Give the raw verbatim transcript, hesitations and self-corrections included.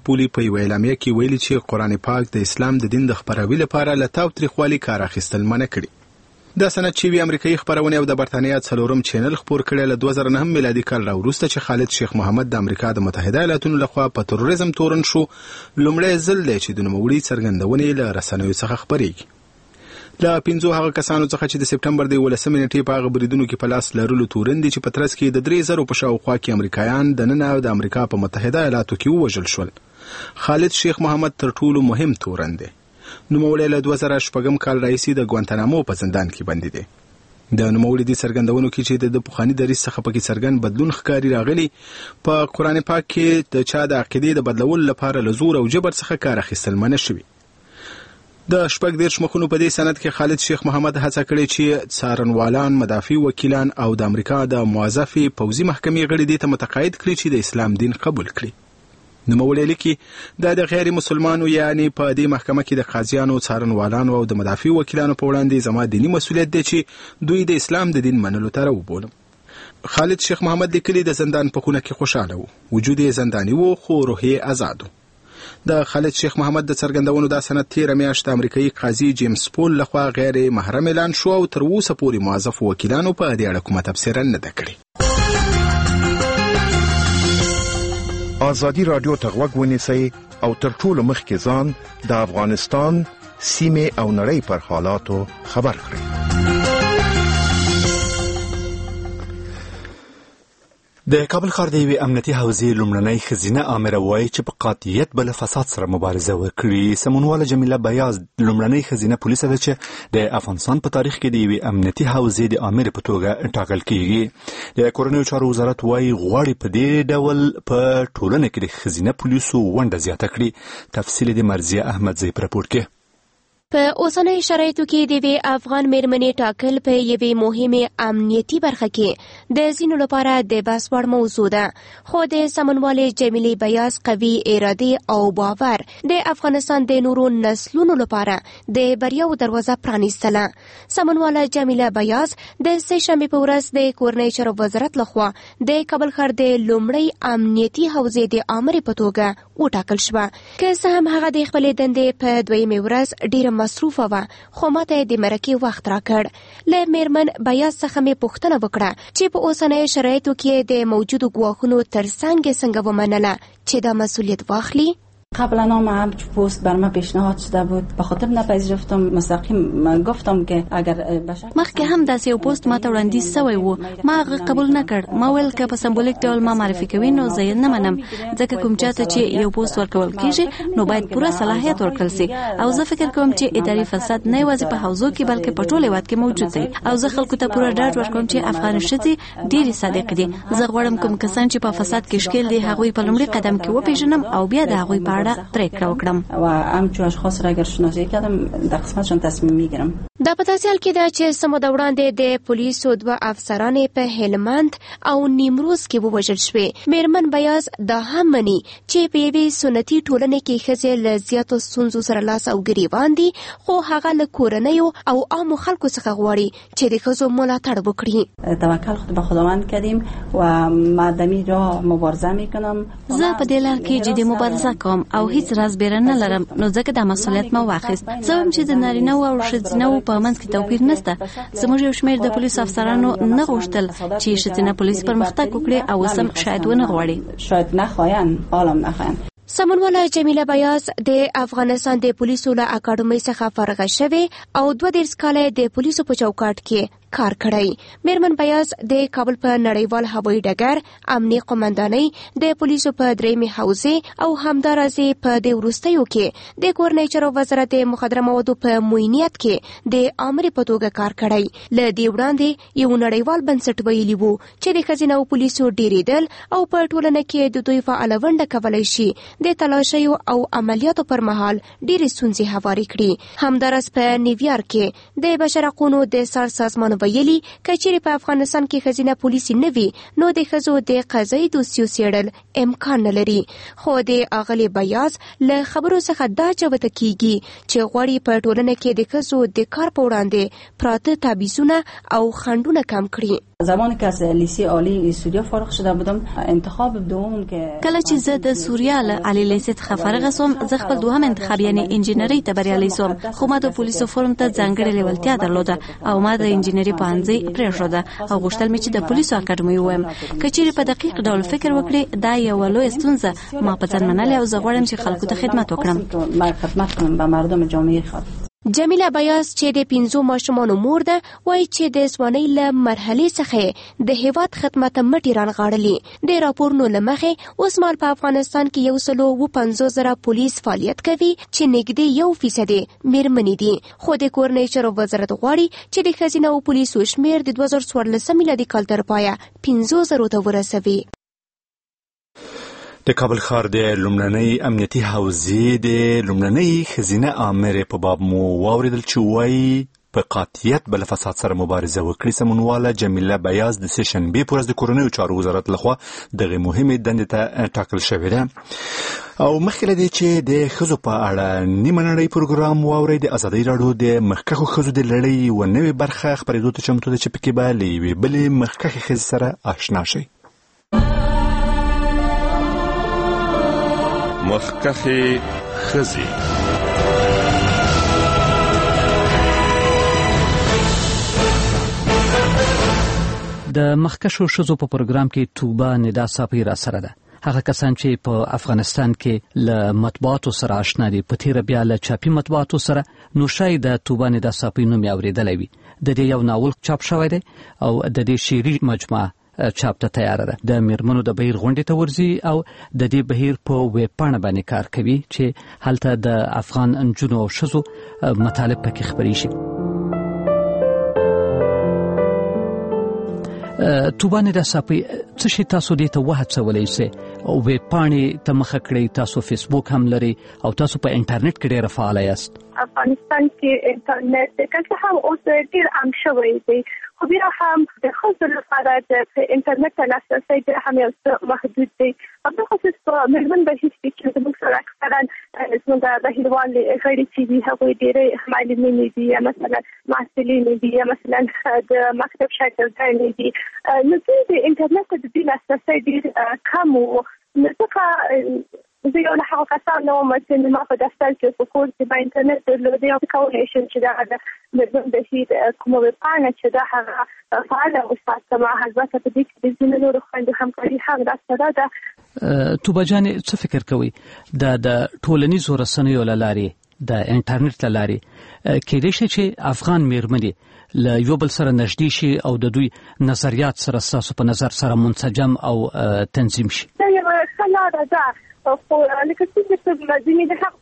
پولي په یوه اعلامیه کې ویلي چې قرآن پاک د اسلام د دین د خپروي لپاره له تاوتریخوالي کار اخیستل منع کړي. دا سند چې وی امریکایي خبرونه او د برتانیا څلورم چینل خپور کړی له دوه زره نه میلادي کال راوروسته چې خالد شیخ محمد د امریکا د متحده ایالاتونو لخوا په تروریزم تورن شو، لومړی ځل دی چې د نوموړي څرګندونې له رسنیو څخه خپرېږي. له پنځو هغه کسانو څخه چې د سپټمبر د یولسمې نېټې په هغه بریدونو کې په لاس لرلو تورن دي چې په ترڅ کې د درې زرو په شاوخوا کې امریکایان دننه د امریکا په متحده ایالاتو کې ووژل شول. خالد شیخ محمد تر ټولو مهم تورن دی. نوموړی له دوه زره شپږم کال راهیسې د ګوانتانامو په زندان کې بندي دی. د نوموړي د څرګندونو کې چې د پخواني دریځ څخه پکې څرګند بدلون ښکاري راغلی، په قرآن پاک کې د چا د عقیدې د بدلولو لپاره له زور او جبر څخه کار اخیستل منع شوي. د شپږ دېرش مخونو په دې سند کې خالد شیخ محمد هڅه کړې چې څارنوالان، مدافع وکیلان او د امریکا د موظفې پوځي محکمې غړي دې ته متقاعد کړي چې د اسلام دین قبول کړي. نوموړی لیکي دا د غیر مسلمانو یعنی په دې محکمه کې د قاضیانو، څارنوالانو او د مدافع وکیلانو په وړاندې زما دیني مسؤلیت دی چې دوی د اسلام د دین منلو ته راوبولم. خالد شیخ محمد لیکلي د زندان په خونه کې خوشاله و، وجود یې زنداني و خو روح یې آزاد و. د خالد شیخ محمد د څرګندونو دا سند تیره میاشت د امریکایي قاضي جیمز پول لخوا غیر محرم اعلان شو او تر اوسه پورې موظف وکیلانو په دې اړه کومه تبصره نه ده کړې. آزادی رادیو ته غوږ ونیسئ او تر ټولو مخکې ځان د افغانستان سیمې او نړۍ پر حالاتو خبر کړئ. د کابل ښار د یوې امنیتي حوزې لومړنۍ ښځینه آمره وایي چې په قاطعیت به له فساد سره مبارزه وکړي. سمونواله جمیله بیاز لومړنۍ ښځینه پولیسه ده چې د افغانستان په تاریخ کې د یوې امنیتي حوزې د آمرې په توګه ټاکل کیږي. د کورنیو چارو وزارت وایي غواړي په دې ډول په ټولنه کې د ښځینه پولیسو ونډه زیاته کړي. تفصیل د مرضیه احمدزی په راپور کې. په اوسنۍ شرایطو کې د یوې افغان میرمنې ټاکل په یوې مهمې امنیتي برخه کې د ځینو لپاره د بحث وړ موضوع ده، خو د سمونوالې جمیلې بیاز قوي ارادې او باور د افغانستان د نورو نسلونو لپاره د بریاو دروازه پرانیستله. سمونواله جمیله بیاز د سه شنبې په ورځ د کورنۍ چارو وزارت لخوا د کابل ښار د لومړۍ امنیتي حوزې د آمرې په توګه وټاکل شوه. که څه هم هغه د خپلې دندې په دویمې ورځ ډېره مصروفه وه، خو ماته د مرکې وخت راکړ. له میرمن بیاز څخه مې پوښتنه وکړه چې په اوسنیو شرایطو کې د موجودو ګواښونو ترڅنګ څنګه ومنله چې دا مسئولیت واخلي. قبلا هم همچ پست بر من پیشنهاد شده بود، به خاطر نپذیرفتم. مستقیم گفتم که اگر بشک مخکې هم داسې یو پست ما ته وړاندیز سوی و، ما هغه قبول نه کړ. ما ویل که په سمبولیک ډول ما معرفي کوي نو زه یې نه منم، ځکه کوم چاته چې یو پست ورکول کیږي نو باید پوره صلاحیت ورکړل سي. او زه فکر کوم چې اداري فساد نه یوازې په حوزو کې بلکې په ټول هیواد کې موجود دی. او زه خلکو ته پوره ډاډ ورکوم چې افغان ښځې ډېرې صادقې دي. زه غواړم کوم کسان چې په فساد کې ښکیل دي هغوی په لومړي قدم کې وپېژنم او بیا د هغوی په اړه پرېکړه وکړم و همچو اشخاص را اگر شناسایی کردم در قسمتشان تصمیم میگیرم. دا په داسې حال کې ده چې څه موده وړاندې د پولیسو دوه افسرانې په هلمند او نیمروز کې ووژل شوې. میرمن بیاز دا هم مني چې په یوې سنتي ټولنې کې ښځې له زیاتو ستونزو سره لاس او ګریوان دي، خو هغه له کورنیو او عامو خلکو څخه غواړي چې د ښځو ملاتړ وکړي. توکل خود به خداوند کردیم و مردمی را مبارزه میکنم. زه په دې لار کې جدي مبارزه کوم او هیڅ راز بیره نه لرم، نو ځکه دا مسؤلیت ما واخیست. زه وایم چې د نارینه او ښځینه په منځ کې توپیر نشته. زموږ یو شمېر د پولیسو افسرانو نه غوښتل چې ښځینه پولیس پرمختګ وکړي او اوس هم شاید ونه غواړي. شاید نخواهند، عالم نخواهند. سمونواله جمیله بیاز د افغانستان د پولیسو له اکاډمۍ څخه فارغه شوې او دوه دېرش کاله د پولیسو په چوکاټ کې کار کړی. میرمن بیاز د کابل په نړیوال هوایي ډګر، امنیه قومندانۍ، د پولیسو په درېیمې حوزې او همداراز په دې وروستیو کې د کورنۍ چارو وزارت د مخدره موادو په معاینت کې د آمرې په توګه کار کړی. له دې وړاندې یو نړیوال بنسټ ویلي وو چې د ښځینه پولیسو ډېرېدل او په ټولنه کې د دوی فعاله ونډه کولی شي د تلاشیو او عملیاتو پر مهال ډېرې ستونزې هوارې کړي. همداراز په نیویارک کې د بشر حقونو د څار سازمان ویلي که چیرې په افغانستان کې ښځینه پولیسي نه وي نو د ښځو د قضایي دوسیو څېړل امکان نه لري. خو د اغلې بیاز له خبرو څخه دا چوته کیږي چې غواړي په ټولنه کې د ښځو د کار په وړاندې پراته تابعیضونه او خنډونه کم کړي. زمانی که از لیسه عالی سوریا فارغ شده بودم انتخاب دوم که کله چې زه د سوریا له عالی لیسې څخه فارغ شوم زه خپل دوهم انتخاب یعنی انجینری ته بریالی شوم خو ما د پولیسو فورم ته ځانګړې لیوالتیا درلوده او ما د انجینری پوهنځي پرېښوده او غوښتل مې چې د پولیسو اکاډمي ووایم که چیرې په دقیق ډول فکر وکړې دا یوه لویه ستونزه ما په ځان منلې او زه غواړم چې خلکو ته خدمت وکړم ما خدمت کنم به مردم جامعه خود. جمیله بیاز چې د پنځو ماشومانو مور ده وایي چې د ځوانۍ له مرحلې څخه د هیواد خدمت مټې رانغاړلي د راپورونو له مخې اوس مهال په افغانستان کې یو سلو اووه پنځوس زره پولیس فعالیت کوي چې نږدې یو فیصدي میرمنې دي خو د کورنۍ چارو وزارت غواړي چې د ښځینه او پولیسو شمېر د دوه زره څوارلسم میلادي کال تر پایه پنځو زرو ته ورسوي. د کابل ښار د لومړنۍ امنیتي حوزې د لومړنۍ ښځینه آمرې په باب مو واورېدل چې وایي په قاطعیت به له فساد سره مبارزه وکړي. سمونواله جمیله بیاز د سه شنبې په ورځ د کورنیو چارو وزارت لخوا دغې مهمې دندې ته ټاکل شوې ده. او مخکې له دې چې د ښځو په اړه نیمه نړۍ پروګرام واورئ، د ازادۍ راډیو د مخکښو ښځو د لړۍ یوه نوې برخه خپرېدو ته چمتو ده چې پکې به له یوې بلې مخکښې ښځې سره آشنا شئ. مخکښې ښځې. د مخکښو ښځو په پروګرام کې توبه ندا صافی را سره ده. هغه کسان چې په افغانستان کې له مطبوعاتو سره آشنا دي، په تیره بیا له چاپي مطبوعاتو سره، نو شاید د توبه ندا صافی نوم یې اورېدلی وي. د دې یو ناول چاپ شوی دی او د دې شعري مجموعه چاپ ته تیار ده. د میرمنو د بهیر غونډې ته ورځي او د دې بهیر په ویب پاڼه باندې کار کوي چې هلته د افغان نجونو او ښځو مطالب پکې خپرې شي. توبه ندا صافی څه شي تاسو دې ته وهڅولی سئ؟ ویب پاڼې ته مخه کړئ، تاسو فیسبوک هم لرئ او تاسو په انټرنیټ کې ډېره فعاله یاست. افغانستان کې انټرنیټ که هم اوس ډېر عام شوی دی، خو بیا هم د ښځو لپاره د انټرنیټ ته لاسرسی بیا هم یو څه محدود دی. بخصوص په میرمن بهیر کې چې زموږ سره اکثرا زموږ بهیروالې غړي چې دي هغوی ډېرې معلمینې دي یا مثلا محصلینې دي یا مثلا د مکتب شاګردانې دي، نو دوی د انټرنیټ ته د دې لاسرسی ډېر کم و. نو ځکه زه یو له هغو کسانو وم چې ما په دفتر کې په کور کې به انټرنیټ درلودی او کولی شم چې دغه د میرمن بهیر کومه ویبپاڼه چې ده هغه فعاله وساتم. البته په دې کې د ځینو نورو خویندو همکاري هم راسره ده. توبه جانې څه فکر کوئ د د ټولنیزو رسنیو له لارې د انټرنیټ له لارې کېدای شي چې افغان میرمنې له یو بل سره نږدې شي او د دوی نظریات سره ستاسو په نظر سره منسجم او تنظیم شي؟ دا یوه ښه لاره ده، خو لکه څنګه چې ځینې د حق